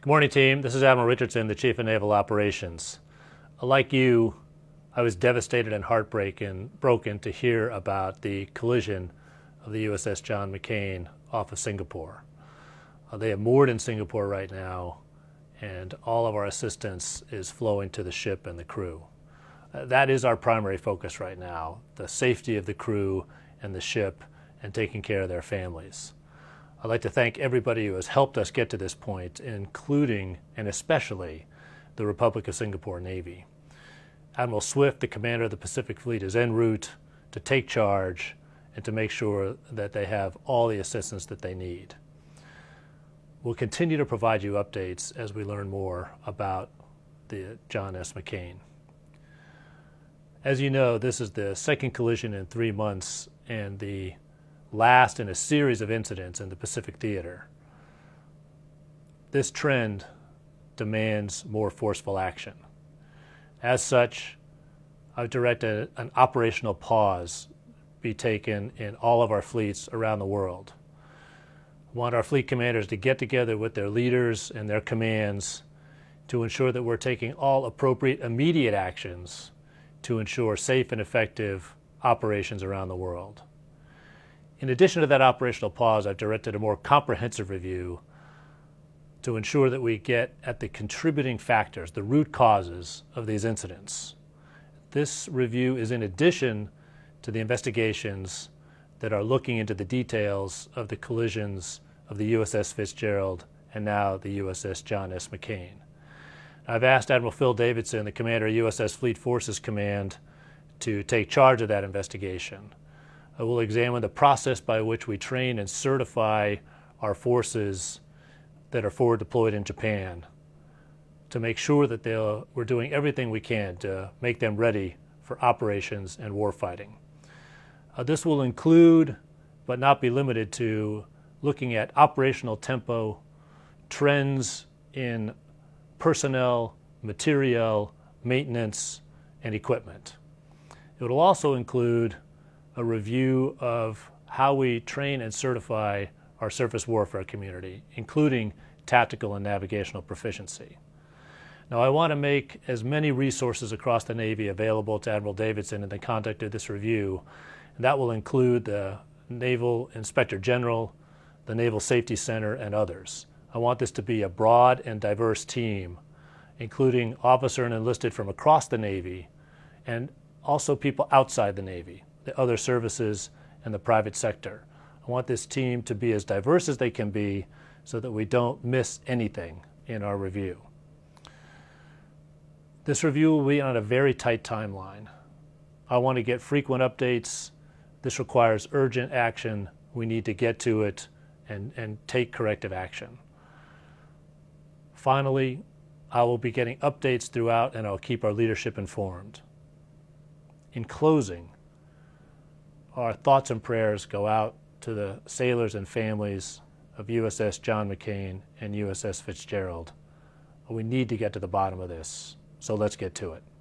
Good morning, team. This is Admiral Richardson, the Chief of Naval Operations. Like you, I was devastated and broken to hear about the collision of the USS John McCain off of Singapore. They are moored in Singapore right now, and all of our assistance is flowing to the ship and the crew. That is our primary focus right now, the safety of the crew and the ship and taking care of their families. I'd like to thank everybody who has helped us get to this point, including and especially the Republic of Singapore Navy. Admiral Swift, the commander of the Pacific Fleet, is en route to take charge and to make sure that they have all the assistance that they need. We'll continue to provide you updates as we learn more about the John S. McCain. As you know, this is the second collision in 3 months and the last in a series of incidents in the Pacific Theater. This trend demands more forceful action. As such, I've directed an operational pause be taken in all of our fleets around the world. I want our fleet commanders to get together with their leaders and their commands to ensure that we're taking all appropriate immediate actions to ensure safe and effective operations around the world. In addition to that operational pause, I've directed a more comprehensive review to ensure that we get at the contributing factors, the root causes of these incidents. This review is in addition to the investigations that are looking into the details of the collisions of the USS Fitzgerald and now the USS John S. McCain. I've asked Admiral Phil Davidson, the commander of USS Fleet Forces Command, to take charge of that investigation. I will examine the process by which we train and certify our forces that are forward deployed in Japan to make sure that we're doing everything we can to make them ready for operations and warfighting. This will include, but not be limited to, looking at operational tempo, trends in personnel, materiel, maintenance, and equipment. It will also include a review of how we train and certify our surface warfare community, including tactical and navigational proficiency. Now, I want to make as many resources across the Navy available to Admiral Davidson in the conduct of this review, and that will include the Naval Inspector General, the Naval Safety Center, and others. I want this to be a broad and diverse team, including officer and enlisted from across the Navy, and also people outside the Navy, the other services, and the private sector. I want this team to be as diverse as they can be so that we don't miss anything in our review. This review will be on a very tight timeline. I want to get frequent updates. This requires urgent action. We need to get to it and take corrective action. Finally, I will be getting updates throughout, and I'll keep our leadership informed. In closing, our thoughts and prayers go out to the sailors and families of USS John McCain and USS Fitzgerald. We need to get to the bottom of this, so let's get to it.